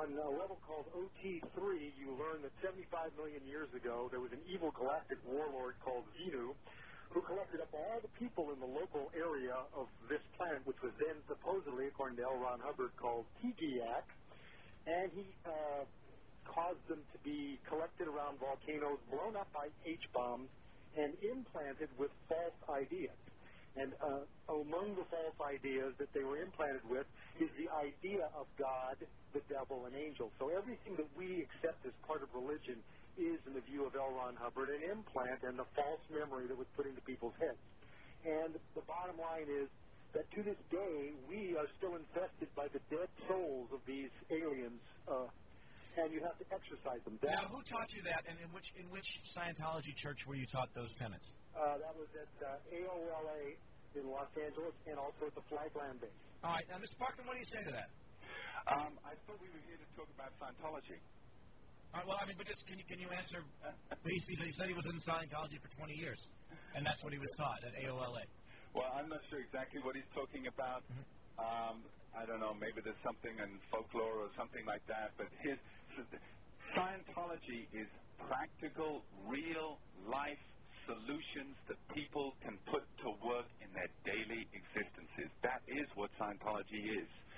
on a level called OT3, you learn that 75 million years ago, there was an evil galactic warlord called Xenu, who collected up all the people in the local area of this planet, which was then supposedly, according to L. Ron Hubbard, called Tigiak, and he caused them to be collected around volcanoes, blown up by H-bombs, and implanted with false ideas. And among the false ideas that they were implanted with is the idea of God, the devil, and angels. So everything that we accept as part of religion is, in the view of L. Ron Hubbard, an implant and a false memory that was put into people's heads. And the bottom line is that to this day, we are still infested by the dead souls of these aliens, and you have to exorcise them. Now, who taught you that, and in which Scientology church were you taught those tenets? That was at AOLA in Los Angeles and also at the Flagland base. All right. Now, Mr. Parkman, what do you say to that? I thought we were here to talk about Scientology. All right, well, I mean, but just can you answer? He said he was in Scientology for 20 years, and that's what he was taught at AOLA. Well, I'm not sure exactly what he's talking about. Mm-hmm. I don't know. Maybe there's something in folklore or something like that. But Scientology is practical, real-life solutions that people can put to work in their daily existences. That is what Scientology is.